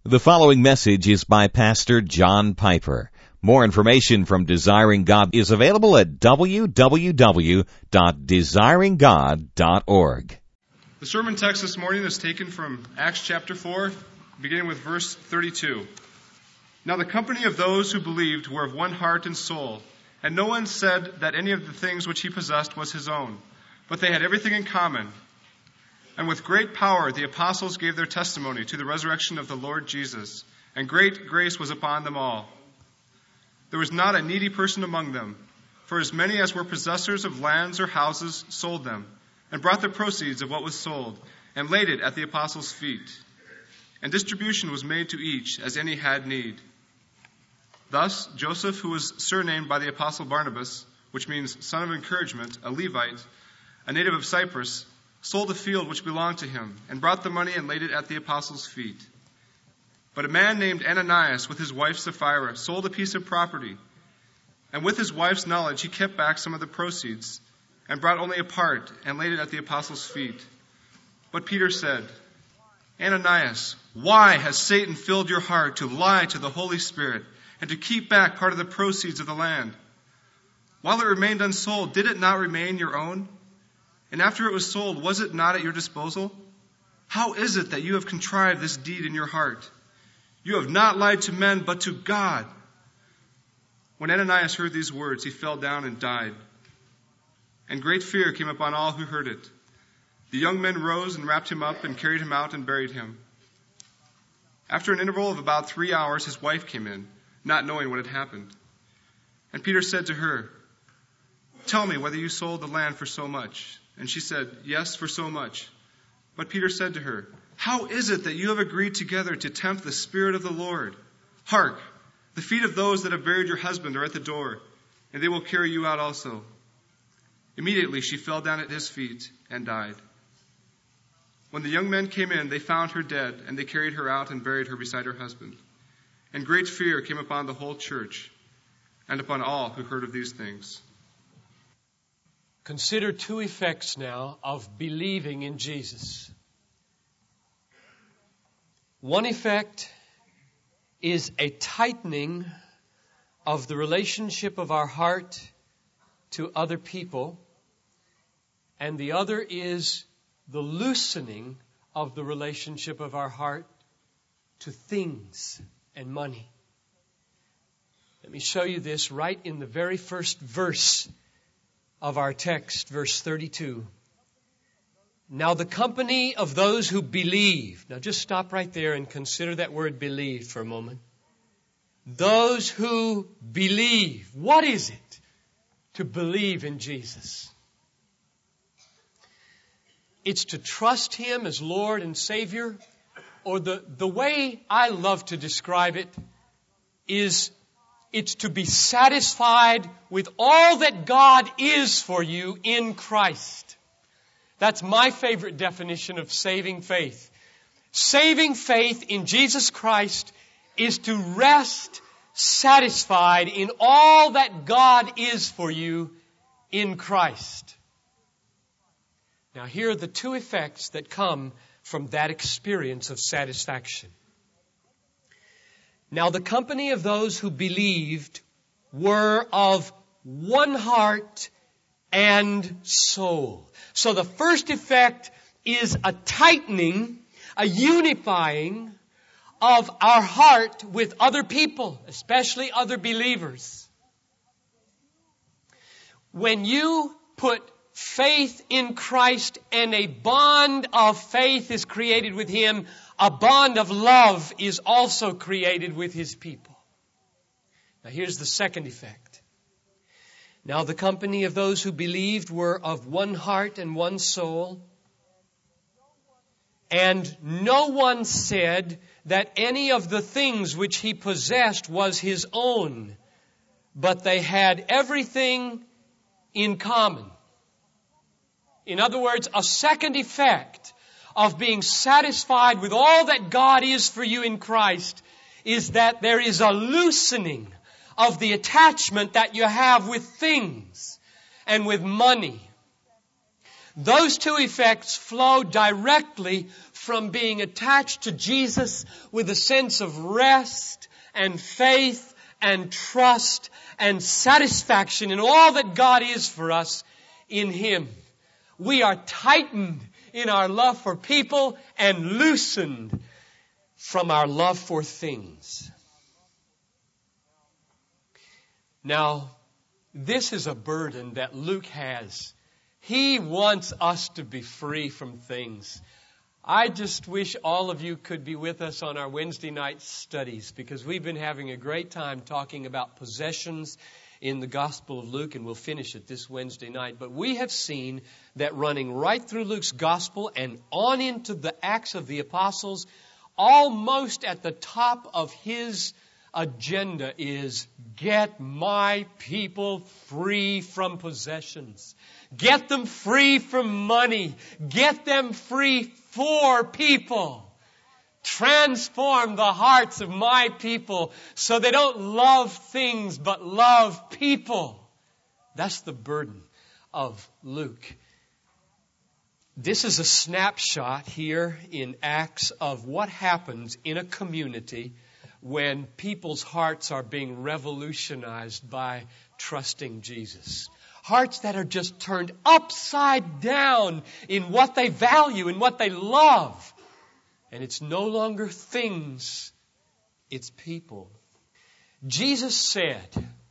The following message is by Pastor John Piper. More information from Desiring God is available at www.desiringgod.org. The sermon text this morning is taken from Acts chapter 4, beginning with verse 32. Now the company of those who believed were of one heart and soul, and no one said that any of the things which he possessed was his own, but they had everything in common. And with great power the apostles gave their testimony to the resurrection of the Lord Jesus, and great grace was upon them all. There was not a needy person among them, for as many as were possessors of lands or houses sold them, and brought the proceeds of what was sold, and laid it at the apostles' feet. And distribution was made to each as any had need. Thus Joseph, who was surnamed by the apostle Barnabas, which means son of encouragement, a Levite, a native of Cyprus, sold a field which belonged to him, and brought the money and laid it at the apostles' feet. But a man named Ananias, with his wife Sapphira, sold a piece of property, and with his wife's knowledge he kept back some of the proceeds, and brought only a part, and laid it at the apostles' feet. But Peter said, Ananias, why has Satan filled your heart to lie to the Holy Spirit, and to keep back part of the proceeds of the land? While it remained unsold, did it not remain your own? And after it was sold, was it not at your disposal? How is it that you have contrived this deed in your heart? You have not lied to men, but to God. When Ananias heard these words, he fell down and died. And great fear came upon all who heard it. The young men rose and wrapped him up and carried him out and buried him. After an interval of about 3 hours, his wife came in, not knowing what had happened. And Peter said to her, Tell me whether you sold the land for so much. And she said, Yes, for so much. But Peter said to her, How is it that you have agreed together to tempt the Spirit of the Lord? Hark, the feet of those that have buried your husband are at the door, and they will carry you out also. Immediately she fell down at his feet and died. When the young men came in, they found her dead, and they carried her out and buried her beside her husband. And great fear came upon the whole church and upon all who heard of these things. Consider two effects now of believing in Jesus. One effect is a tightening of the relationship of our heart to other people, and the other is the loosening of the relationship of our heart to things and money. Let me show you this right in the very first verse of our text, verse 32. Now the company of those who believe. Now just stop right there and consider that word believe for a moment. Those who believe. What is it to believe in Jesus? It's to trust Him as Lord and Savior. Or the way I love to describe it is it's to be satisfied with all that God is for you in Christ. That's my favorite definition of saving faith. Saving faith in Jesus Christ is to rest satisfied in all that God is for you in Christ. Now here are the two effects that come from that experience of satisfaction. Now the company of those who believed were of one heart and soul. So the first effect is a tightening, a unifying of our heart with other people, especially other believers. When you put faith in Christ and a bond of faith is created with Him, a bond of love is also created with His people. Now here's the second effect. Now the company of those who believed were of one heart and one soul. And no one said that any of the things which he possessed was his own, but they had everything in common. In other words, a second effect of being satisfied with all that God is for you in Christ is that there is a loosening of the attachment that you have with things and with money. Those two effects flow directly from being attached to Jesus with a sense of rest and faith and trust and satisfaction in all that God is for us in Him. We are tightened in our love for people and loosened from our love for things. Now, this is a burden that Luke has. He wants us to be free from things. I just wish all of you could be with us on our Wednesday night studies, because we've been having a great time talking about possessions in the Gospel of Luke, and we'll finish it this Wednesday night. But we have seen that running right through Luke's Gospel and on into the Acts of the Apostles, almost at the top of his agenda is get my people free from possessions. Get them free from money. Get them free for people. Transform the hearts of my people so they don't love things but love people. That's the burden of Luke. This is a snapshot here in Acts of what happens in a community when people's hearts are being revolutionized by trusting Jesus. Hearts that are just turned upside down in what they value and what they love. And it's no longer things, it's people. Jesus said,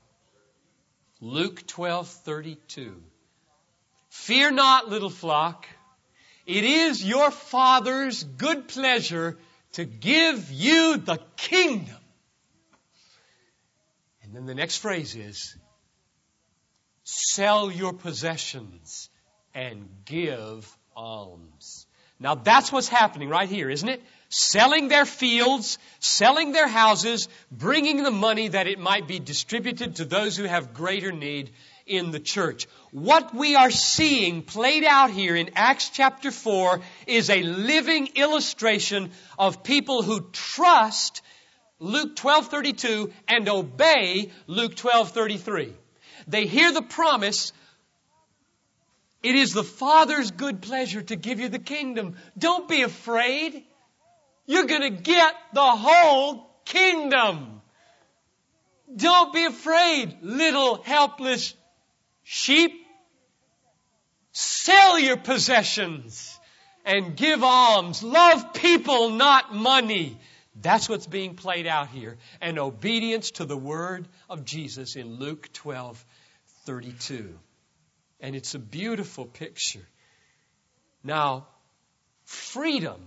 Luke 12:32, "Fear not, little flock, it is your Father's good pleasure to give you the kingdom." And then the next phrase is, "Sell your possessions and give alms." Now that's what's happening right here, isn't it? Selling their fields, selling their houses, bringing the money that it might be distributed to those who have greater need in the church. What we are seeing played out here in Acts chapter 4 is a living illustration of people who trust Luke 12:32 and obey Luke 12:33. They hear the promise, it is the Father's good pleasure to give you the kingdom. Don't be afraid. You're going to get the whole kingdom. Don't be afraid, little helpless sheep. Sell your possessions and give alms. Love people, not money. That's what's being played out here. And obedience to the word of Jesus in Luke 12:32. And it's a beautiful picture. Now, freedom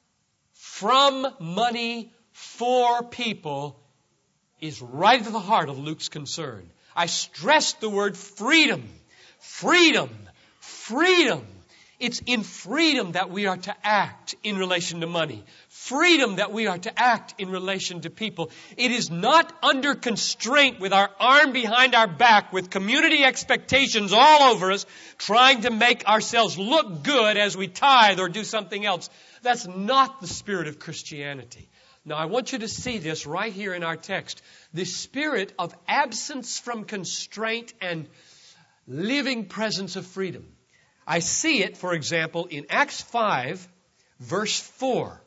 from money for people is right at the heart of Luke's concern. I stress the word freedom. Freedom. Freedom. It's in freedom that we are to act in relation to money. Freedom that we are to act in relation to people. It is not under constraint with our arm behind our back with community expectations all over us, trying to make ourselves look good as we tithe or do something else. That's not the spirit of Christianity. Now I want you to see this right here in our text. The spirit of absence from constraint and living presence of freedom. I see it, for example, in Acts 5, verse 4.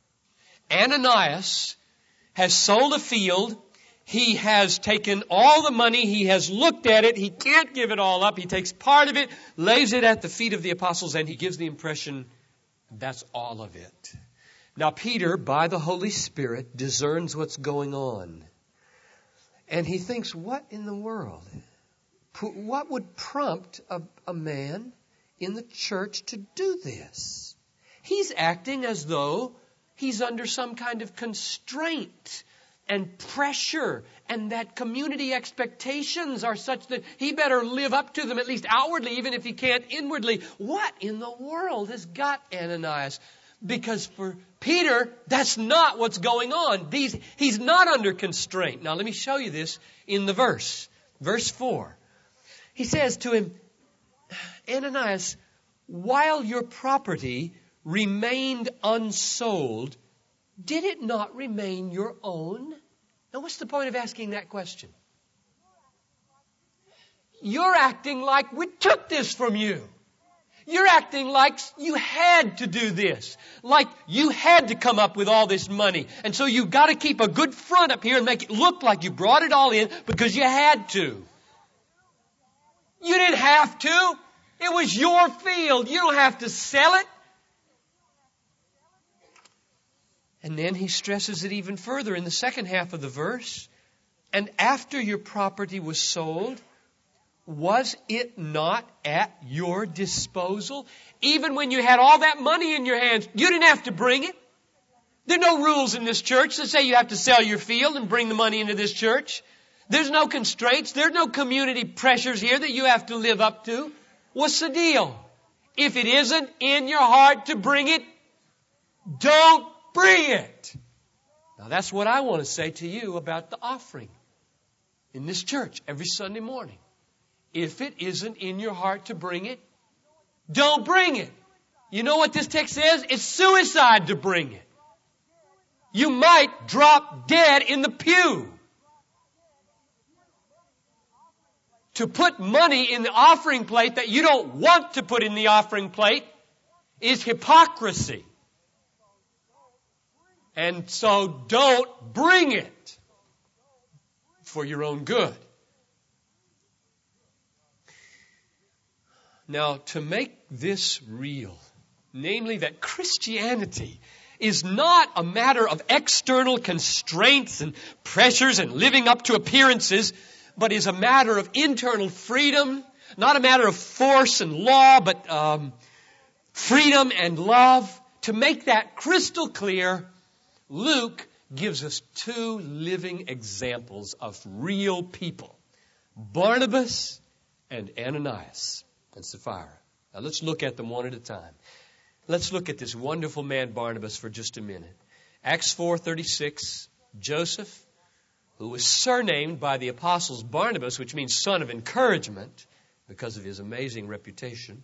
Ananias has sold a field. He has taken all the money. He has looked at it. He can't give it all up. He takes part of it, lays it at the feet of the apostles, and he gives the impression that's all of it. Now, Peter, by the Holy Spirit, discerns what's going on. And he thinks, what in the world? What would prompt a man in the church to do this? He's acting as though he's under some kind of constraint and pressure, and that community expectations are such that he better live up to them, at least outwardly, even if he can't inwardly. What in the world has got Ananias? Because for Peter, that's not what's going on. He's not under constraint. Now let me show you this in the verse. Verse 4. He says to him, Ananias, while your property remained unsold, did it not remain your own? Now, what's the point of asking that question? You're acting like we took this from you. You're acting like you had to do this. Like you had to come up with all this money. And so you've got to keep a good front up here and make it look like you brought it all in because you had to. You didn't have to. It was your field. You don't have to sell it. And then he stresses it even further in the second half of the verse. And after your property was sold, was it not at your disposal? Even when you had all that money in your hands, you didn't have to bring it. There are no rules in this church that say you have to sell your field and bring the money into this church. There's no constraints. There's no community pressures here that you have to live up to. What's the deal? If it isn't in your heart to bring it, don't bring it. Now that's what I want to say to you about the offering in this church every Sunday morning. If it isn't in your heart to bring it, don't bring it. You know what this text says? It's suicide to bring it. You might drop dead in the pew. To put money in the offering plate that you don't want to put in the offering plate is hypocrisy. And so don't bring it for your own good. Now, to make this real, namely that Christianity is not a matter of external constraints and pressures and living up to appearances, but is a matter of internal freedom, not a matter of force and law, but freedom and love. To make that crystal clear, Luke gives us two living examples of real people, Barnabas and Ananias and Sapphira. Now let's look at them one at a time. Let's look at this wonderful man Barnabas for just a minute. Acts 4:36, Joseph, who was surnamed by the apostles Barnabas, which means son of encouragement, because of his amazing reputation,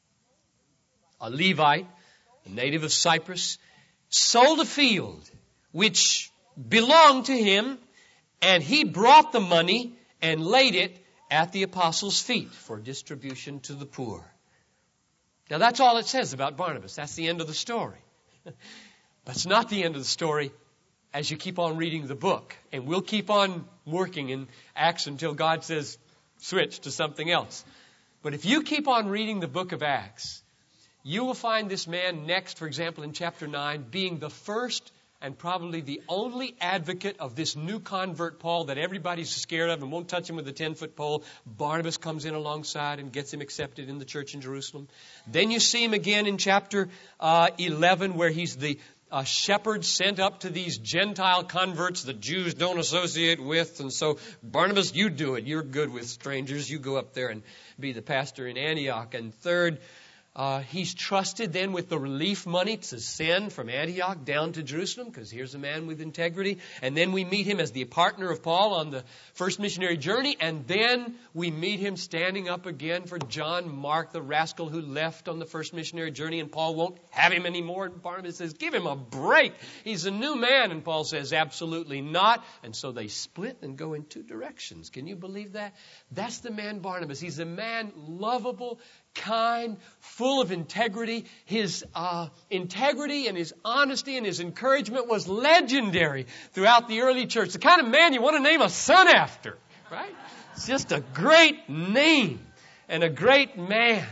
a Levite, a native of Cyprus, sold a field which belonged to him, and he brought the money and laid it at the apostles' feet for distribution to the poor. Now that's all it says about Barnabas. That's the end of the story. But it's not the end of the story as you keep on reading the book. And we'll keep on working in Acts until God says, switch to something else. But if you keep on reading the book of Acts, you will find this man next, for example, in chapter 9, being the first and probably the only advocate of this new convert Paul that everybody's scared of and won't touch him with a 10-foot pole. Barnabas comes in alongside and gets him accepted in the church in Jerusalem. Then you see him again in chapter 11, where he's the shepherd sent up to these Gentile converts the Jews don't associate with. And so, Barnabas, you do it. You're good with strangers. You go up there and be the pastor in Antioch. And third, he's trusted then with the relief money to send from Antioch down to Jerusalem, because here's a man with integrity. And then we meet him as the partner of Paul on the first missionary journey. And then we meet him standing up again for John Mark, the rascal who left on the first missionary journey, and Paul won't have him anymore. And Barnabas says, give him a break. He's a new man. And Paul says, absolutely not. And so they split and go in two directions. Can you believe that? That's the man Barnabas. He's a man lovable, kind, full of integrity. His integrity and his honesty and his encouragement was legendary throughout the early church. The kind of man you want to name a son after, right? It's just a great name and a great man.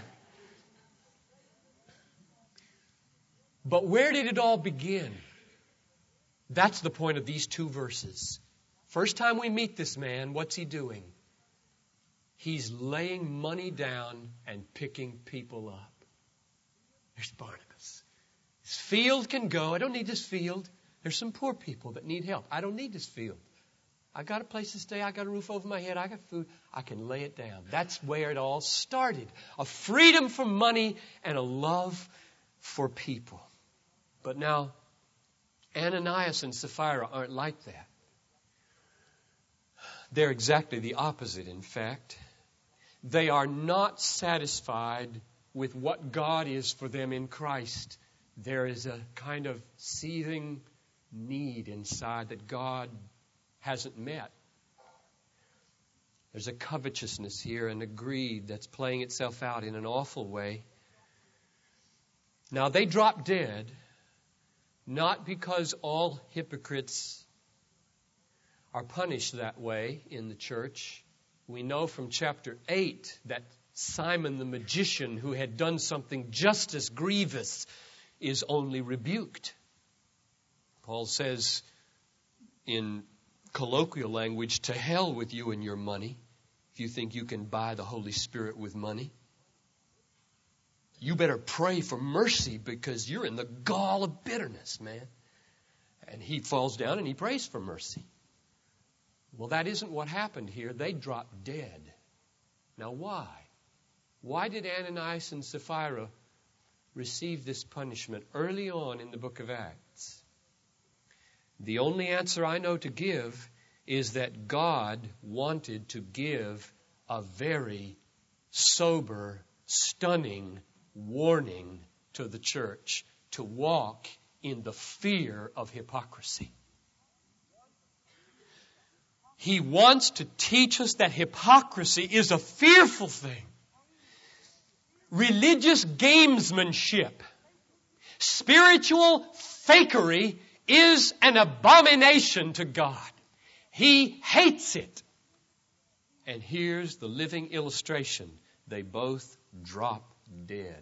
But where did it all begin? That's the point of these two verses. First time we meet this man, what's he doing? He's laying money down and picking people up. There's Barnabas. His field can go. I don't need this field. There's some poor people that need help. I don't need this field. I got a place to stay. I got a roof over my head. I got food. I can lay it down. That's where it all started. A freedom from money and a love for people. But now, Ananias and Sapphira aren't like that. They're exactly the opposite, in fact. They are not satisfied with what God is for them in Christ. There is a kind of seething need inside that God hasn't met. There's a covetousness here and a greed that's playing itself out in an awful way. Now they dropped dead, not because all hypocrites are punished that way in the church. We know from chapter 8 that Simon the magician, who had done something just as grievous, is only rebuked. Paul says in colloquial language, to hell with you and your money, if you think you can buy the Holy Spirit with money. You better pray for mercy because you're in the gall of bitterness, man. And he falls down and he prays for mercy. Well, that isn't what happened here. They dropped dead. Now, why? Why did Ananias and Sapphira receive this punishment early on in the book of Acts? The only answer I know to give is that God wanted to give a very sober, stunning warning to the church to walk in the fear of hypocrisy. He wants to teach us that hypocrisy is a fearful thing. Religious gamesmanship, spiritual fakery is an abomination to God. He hates it. And here's the living illustration. They both drop dead.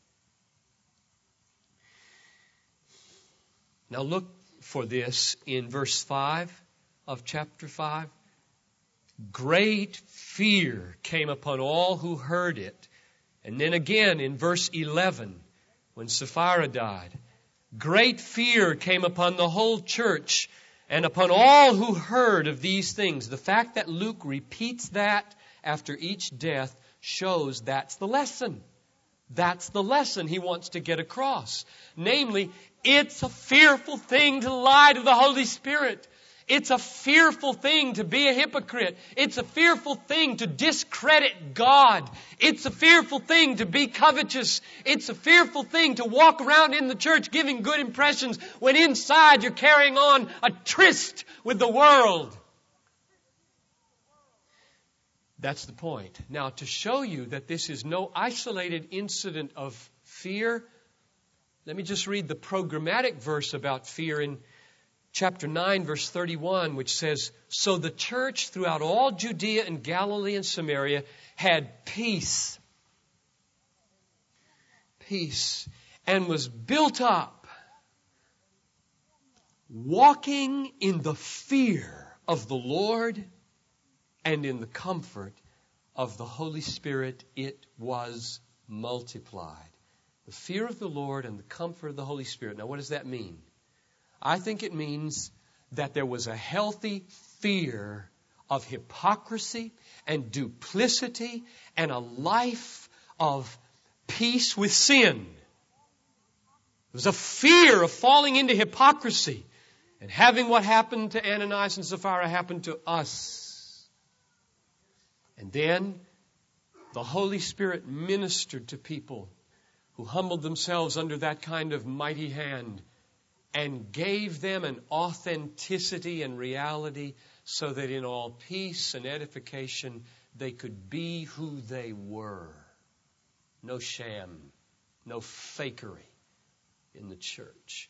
Now look for this in verse 5 of chapter 5. Great fear came upon all who heard it. And then again in verse 11, when Sapphira died, great fear came upon the whole church and upon all who heard of these things. The fact that Luke repeats that after each death shows that's the lesson. That's the lesson he wants to get across. Namely, it's a fearful thing to lie to the Holy Spirit. It's a fearful thing to be a hypocrite. It's a fearful thing to discredit God. It's a fearful thing to be covetous. It's a fearful thing to walk around in the church giving good impressions when inside you're carrying on a tryst with the world. That's the point. Now, to show you that this is no isolated incident of fear, let me just read the programmatic verse about fear in chapter 9, verse 31, which says, so the church throughout all Judea and Galilee and Samaria had peace. Peace. And was built up, walking in the fear of the Lord and in the comfort of the Holy Spirit. It was multiplied. The fear of the Lord and the comfort of the Holy Spirit. Now, what does that mean? I think it means that there was a healthy fear of hypocrisy and duplicity and a life of peace with sin. There was a fear of falling into hypocrisy and having what happened to Ananias and Sapphira happen to us. And then the Holy Spirit ministered to people who humbled themselves under that kind of mighty hand and gave them an authenticity and reality so that in all peace and edification they could be who they were. No sham, no fakery in the church.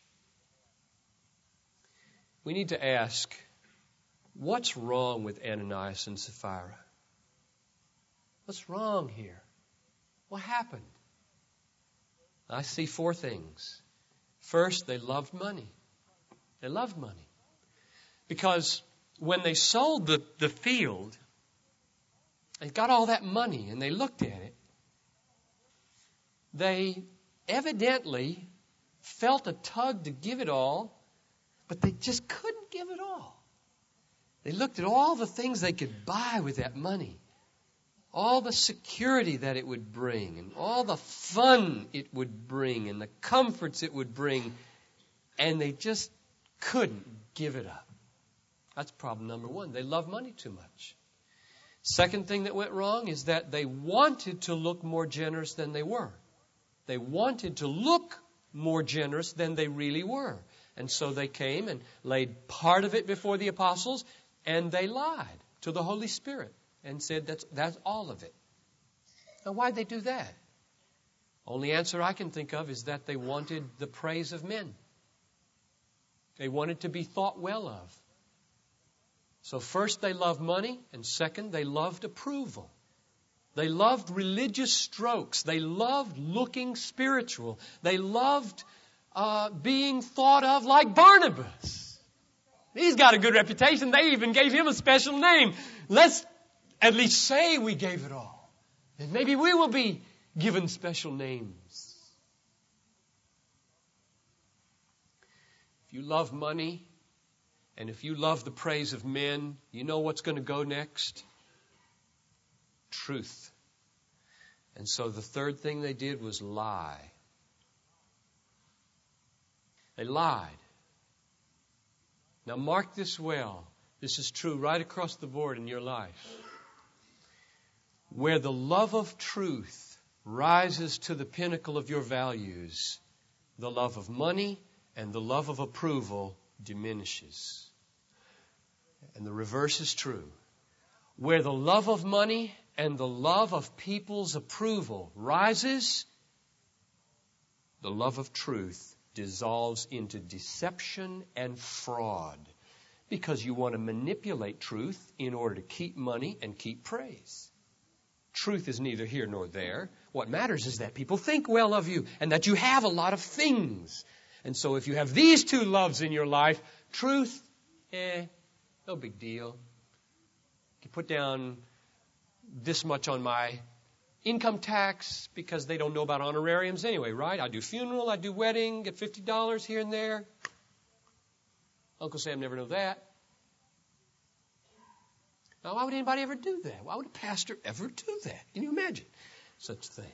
We need to ask, what's wrong with Ananias and Sapphira? What's wrong here? What happened? I see 4 things. First, they loved money. They loved money. Because when they sold the field, they got all that money and they looked at it. They evidently felt a tug to give it all, but they just couldn't give it all. They looked at all the things they could buy with that money. All the security that it would bring, and all the fun it would bring, and the comforts it would bring, and they just couldn't give it up. That's problem number 1. They love money too much. Second thing that went wrong is that they wanted to look more generous than they were. They wanted to look more generous than they really were. And so they came and laid part of it before the apostles, and they lied to the Holy Spirit and said that's all of it. Now, why'd they do that? Only answer I can think of is that they wanted the praise of men. They wanted to be thought well of. So first they loved money, and second they loved approval. They loved religious strokes. They loved looking spiritual. They loved being thought of like Barnabas. He's got a good reputation. They even gave him a special name. Let's at least say we gave it all. And maybe we will be given special names. If you love money, and if you love the praise of men, you know what's going to go next? Truth. And so the third thing they did was lie. They lied. Now mark this well. This is true right across the board in your life. Where the love of truth rises to the pinnacle of your values, the love of money and the love of approval diminishes. And the reverse is true. Where the love of money and the love of people's approval rises, the love of truth dissolves into deception and fraud, because you want to manipulate truth in order to keep money and keep praise. Truth is neither here nor there. What matters is that people think well of you and that you have a lot of things. And so if you have these two loves in your life, truth, no big deal. You put down this much on my income tax because they don't know about honorariums anyway, right? I do funeral, I do wedding, get $50 here and there. Uncle Sam never know that. Now, why would anybody ever do that? Why would a pastor ever do that? Can you imagine such a thing?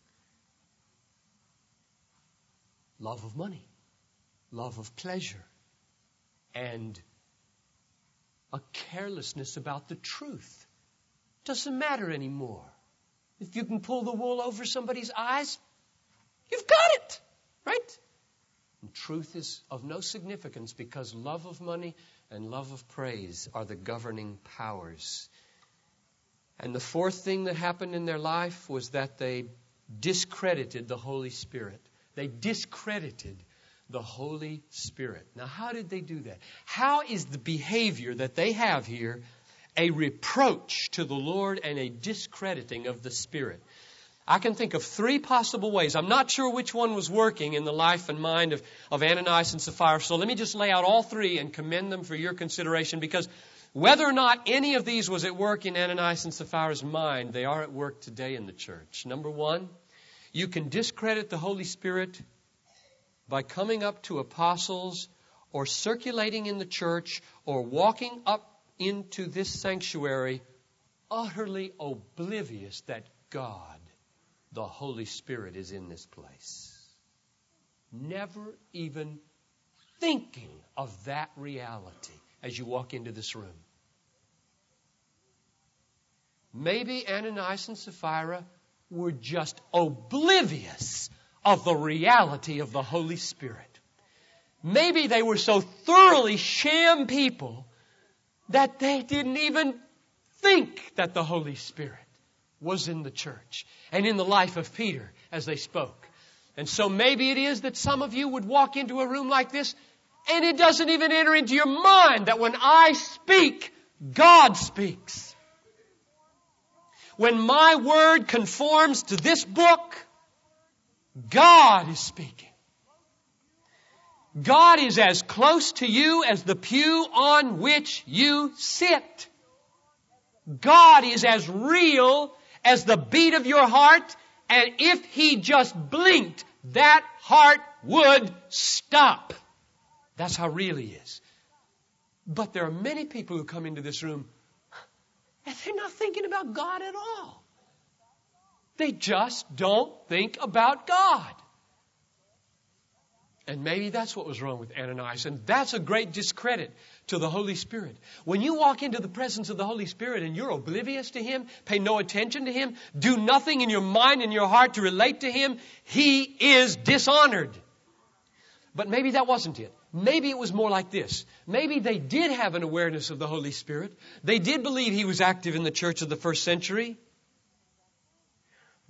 Love of money, love of pleasure, and a carelessness about the truth. Doesn't matter anymore. If you can pull the wool over somebody's eyes, you've got it, right? And truth is of no significance because love of money and love of praise are the governing powers. And the fourth thing that happened in their life was that they discredited the Holy Spirit. They discredited the Holy Spirit. Now, how did they do that? How is the behavior that they have here a reproach to the Lord and a discrediting of the Spirit? I can think of three possible ways. I'm not sure which one was working in the life and mind of Ananias and Sapphira. So let me just lay out all three and commend them for your consideration, because whether or not any of these was at work in Ananias and Sapphira's mind, they are at work today in the church. Number one, you can discredit the Holy Spirit by coming up to apostles or circulating in the church or walking up into this sanctuary utterly oblivious that God, the Holy Spirit, is in this place. Never even thinking of that reality as you walk into this room. Maybe Ananias and Sapphira were just oblivious of the reality of the Holy Spirit. Maybe they were so thoroughly sham people that they didn't even think that the Holy Spirit was in the church and in the life of Peter as they spoke. And so maybe it is that some of you would walk into a room like this and it doesn't even enter into your mind that when I speak, God speaks. When my word conforms to this book, God is speaking. God is as close to you as the pew on which you sit. God is as real as the beat of your heart, and if He just blinked, that heart would stop. That's how real He is. But there are many people who come into this room and they're not thinking about God at all. They just don't think about God. And maybe that's what was wrong with Ananias. And that's a great discredit to the Holy Spirit. When you walk into the presence of the Holy Spirit and you're oblivious to Him, pay no attention to Him, do nothing in your mind and your heart to relate to Him, He is dishonored. But maybe that wasn't it. Maybe it was more like this. Maybe they did have an awareness of the Holy Spirit. They did believe He was active in the church of the first century.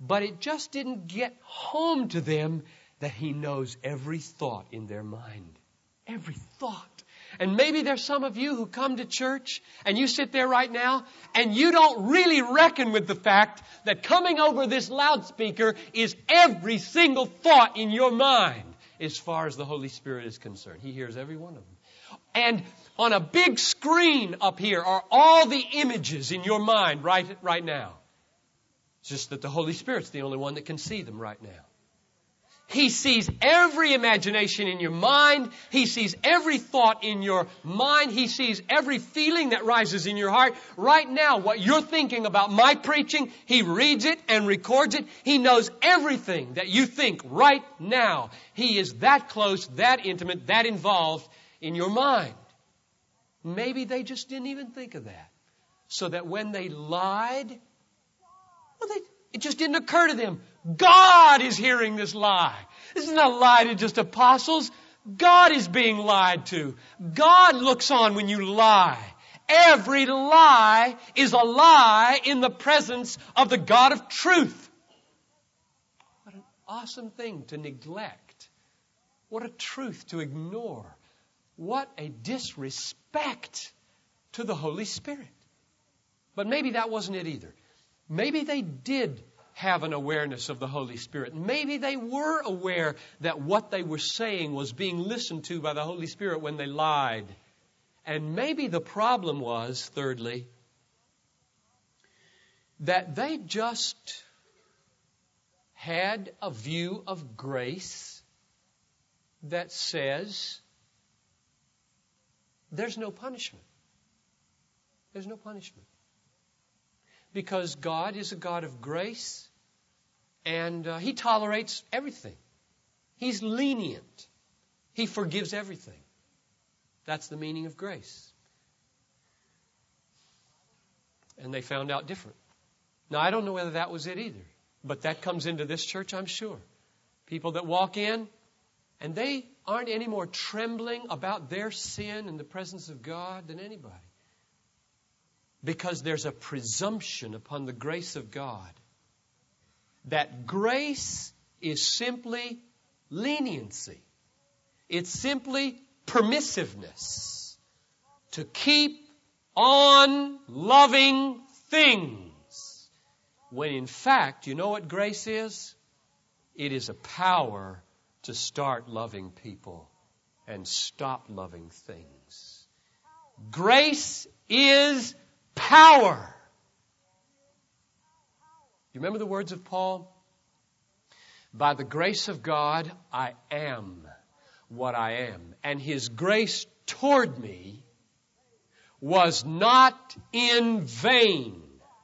But it just didn't get home to them that He knows every thought in their mind. Every thought. And maybe there's some of you who come to church and you sit there right now and you don't really reckon with the fact that coming over this loudspeaker is every single thought in your mind as far as the Holy Spirit is concerned. He hears every one of them. And on a big screen up here are all the images in your mind right now. It's just that the Holy Spirit's the only one that can see them right now. He sees every imagination in your mind. He sees every thought in your mind. He sees every feeling that rises in your heart. Right now, what you're thinking about my preaching, He reads it and records it. He knows everything that you think right now. He is that close, that intimate, that involved in your mind. Maybe they just didn't even think of that. So that when they lied, it just didn't occur to them. God is hearing this lie. This is not a lie to just apostles. God is being lied to. God looks on when you lie. Every lie is a lie in the presence of the God of truth. What an awesome thing to neglect. What a truth to ignore. What a disrespect to the Holy Spirit. But maybe that wasn't it either. Maybe they did have an awareness of the Holy Spirit. Maybe they were aware that what they were saying was being listened to by the Holy Spirit when they lied. And maybe the problem was, thirdly, that they just had a view of grace that says there's no punishment. There's no punishment. Because God is a God of grace, and He tolerates everything. He's lenient. He forgives everything. That's the meaning of grace. And they found out different. Now, I don't know whether that was it either, but that comes into this church, I'm sure. People that walk in, and they aren't any more trembling about their sin in the presence of God than anybody. Because there's a presumption upon the grace of God that grace is simply leniency. It's simply permissiveness to keep on loving things. When in fact, you know what grace is? It is a power to start loving people and stop loving things. Grace is power. You remember the words of Paul? By the grace of God, I am what I am. And His grace toward me was not in vain.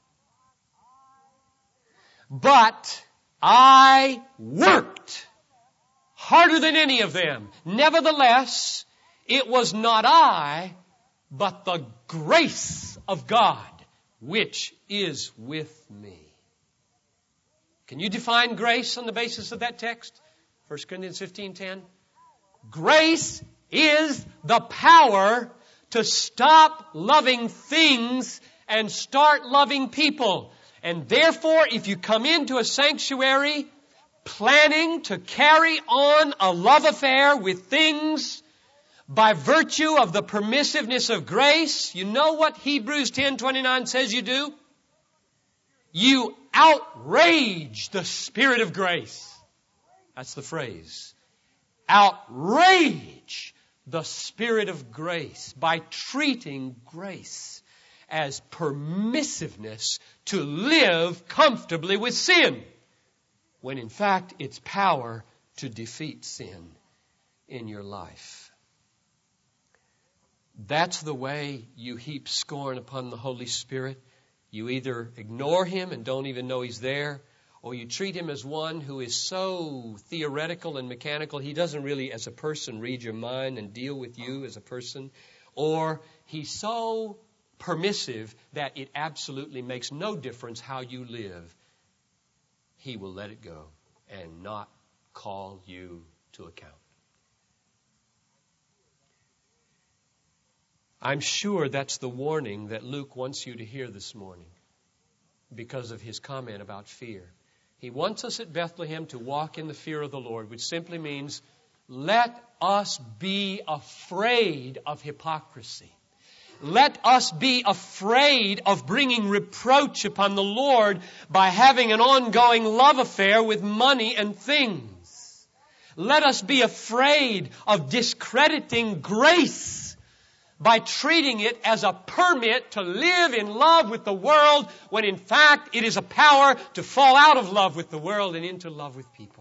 But I worked harder than any of them. Nevertheless, it was not I, but the grace of God which is with me. Can you define grace on the basis of that text? 1 Corinthians 15:10. Grace is the power to stop loving things and start loving people. And therefore, if you come into a sanctuary planning to carry on a love affair with things by virtue of the permissiveness of grace, you know what Hebrews 10:29 says you do? You outrage the Spirit of grace. That's the phrase. Outrage the Spirit of grace by treating grace as permissiveness to live comfortably with sin, when in fact it's power to defeat sin in your life. That's the way you heap scorn upon the Holy Spirit. You either ignore Him and don't even know He's there, or you treat Him as one who is so theoretical and mechanical, He doesn't really, as a person, read your mind and deal with you as a person, or He's so permissive that it absolutely makes no difference how you live. He will let it go and not call you to account. I'm sure that's the warning that Luke wants you to hear this morning because of his comment about fear. He wants us at Bethlehem to walk in the fear of the Lord, which simply means let us be afraid of hypocrisy. Let us be afraid of bringing reproach upon the Lord by having an ongoing love affair with money and things. Let us be afraid of discrediting grace by treating it as a permit to live in love with the world, when in fact it is a power to fall out of love with the world and into love with people.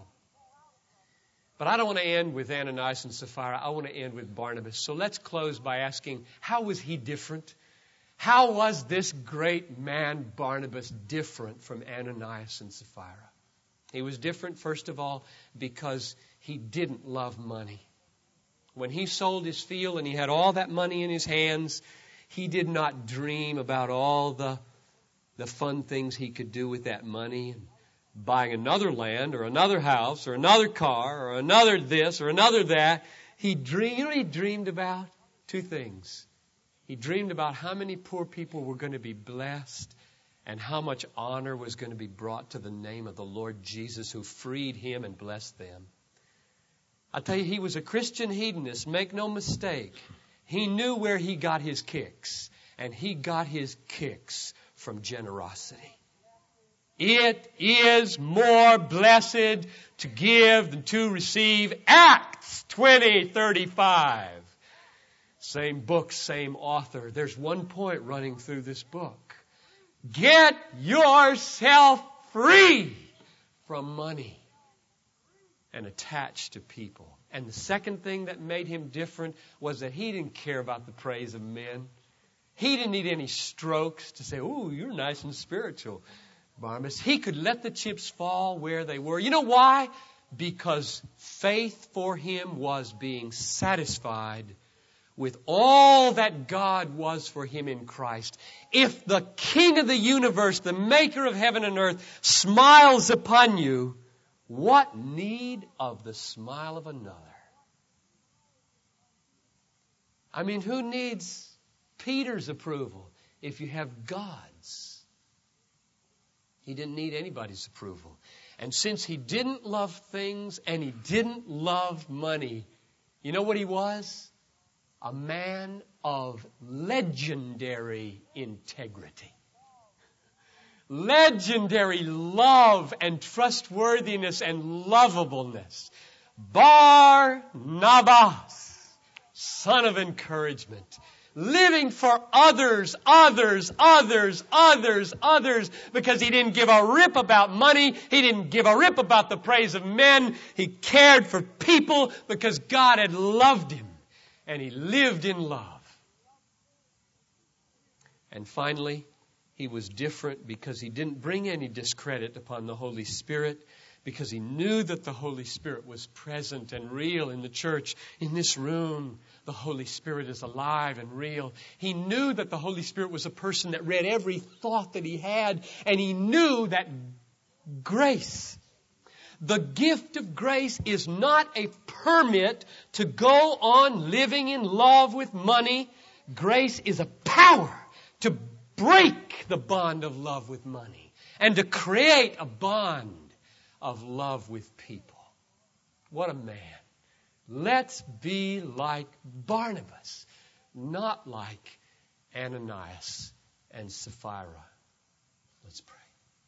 But I don't want to end with Ananias and Sapphira. I want to end with Barnabas. So let's close by asking, how was he different? How was this great man, Barnabas, different from Ananias and Sapphira? He was different, first of all, because he didn't love money. When he sold his field and he had all that money in his hands, he did not dream about all the fun things he could do with that money, and buying another land or another house or another car or another this or another that. He dreamed, you know what he dreamed about? Two things. He dreamed about how many poor people were going to be blessed and how much honor was going to be brought to the name of the Lord Jesus, who freed him and blessed them. I tell you, he was a Christian hedonist, make no mistake. He knew where he got his kicks, and he got his kicks from generosity. It is more blessed to give than to receive. Acts 20:35. Same book, same author. There's one point running through this book. Get yourself free from money and attached to people. And the second thing that made him different was that he didn't care about the praise of men. He didn't need any strokes to say, "Ooh, you're nice and spiritual, Barnabas." He could let the chips fall where they were. You know why? Because faith for him was being satisfied with all that God was for him in Christ. If the King of the universe, the maker of heaven and earth, smiles upon you, what need of the smile of another? I mean, who needs Peter's approval if you have God's? He didn't need anybody's approval. And since he didn't love things and he didn't love money, you know what he was? A man of legendary integrity. Legendary love and trustworthiness and lovableness. Barnabas, son of encouragement. Living for others, because he didn't give a rip about money. He didn't give a rip about the praise of men. He cared for people because God had loved him, and he lived in love. And finally, he was different because he didn't bring any discredit upon the Holy Spirit, because he knew that the Holy Spirit was present and real in the church. In this room, the Holy Spirit is alive and real. He knew that the Holy Spirit was a person that read every thought that he had, and he knew that grace, the gift of grace, is not a permit to go on living in love with money. Grace is a power to break the bond of love with money and to create a bond of love with people. What a man. Let's be like Barnabas, not like Ananias and Sapphira. Let's pray.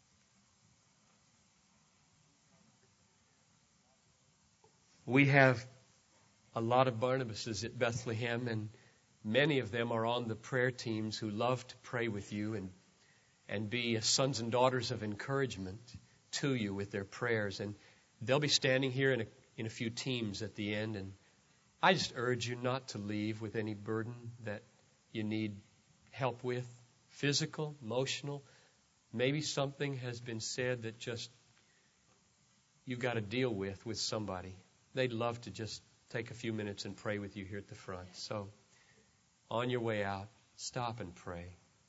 We have a lot of Barnabases at Bethlehem, and many of them are on the prayer teams who love to pray with you and be sons and daughters of encouragement to you with their prayers. And they'll be standing here in a few teams at the end. And I just urge you not to leave with any burden that you need help with, physical, emotional. Maybe something has been said that just you've got to deal with somebody. They'd love to just take a few minutes and pray with you here at the front. So on your way out, stop and pray.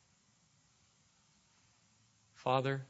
Father,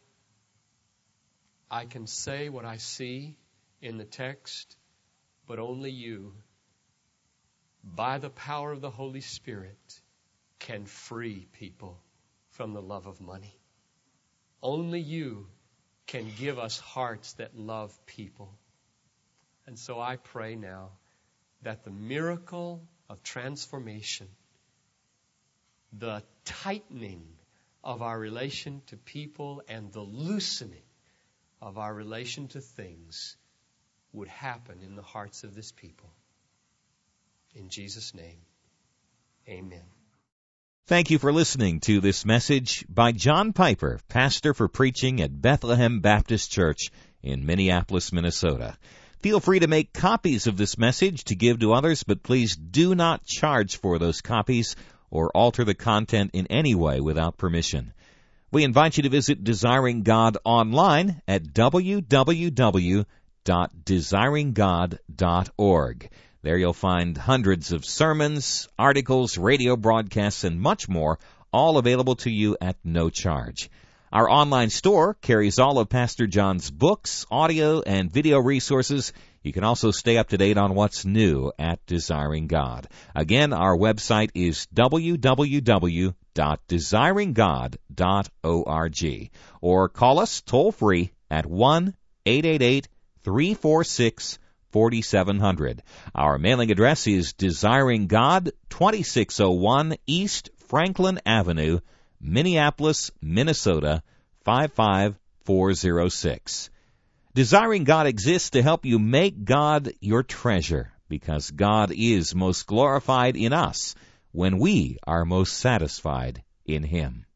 I can say what I see in the text, but only you, by the power of the Holy Spirit, can free people from the love of money. Only you can give us hearts that love people. And so I pray now that the miracle of transformation, the tightening of our relation to people and the loosening of our relation to things would happen in the hearts of this people. In Jesus' name, amen. Thank you for listening to this message by John Piper, pastor for preaching at Bethlehem Baptist Church in Minneapolis, Minnesota. Feel free to make copies of this message to give to others, but please do not charge for those copies or alter the content in any way without permission. We invite you to visit Desiring God online at www.desiringgod.org. There you'll find hundreds of sermons, articles, radio broadcasts, and much more, all available to you at no charge. Our online store carries all of Pastor John's books, audio, and video resources. You can also stay up to date on what's new at Desiring God. Again, our website is www.desiringgod.org. Or call us toll-free at 1-888-346-4700. Our mailing address is Desiring God, 2601 East Franklin Avenue, Minneapolis, Minnesota, 55406. Desiring God exists to help you make God your treasure, because God is most glorified in us when we are most satisfied in Him.